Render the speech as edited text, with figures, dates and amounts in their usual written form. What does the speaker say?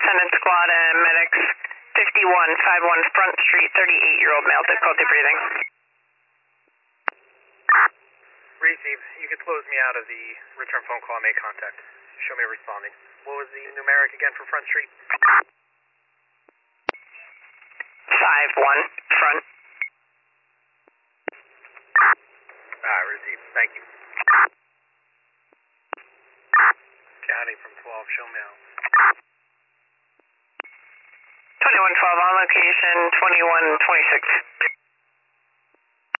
Ascendant Squad and medics 5151 Front Street, 38-year-old male, difficulty breathing. Receive. You can close me out of the return phone call and make contact. Show me responding. What was the numeric again for Front Street? 51 Front. Receive. Thank you. County from 12, show me out. 2112 on location, 2126.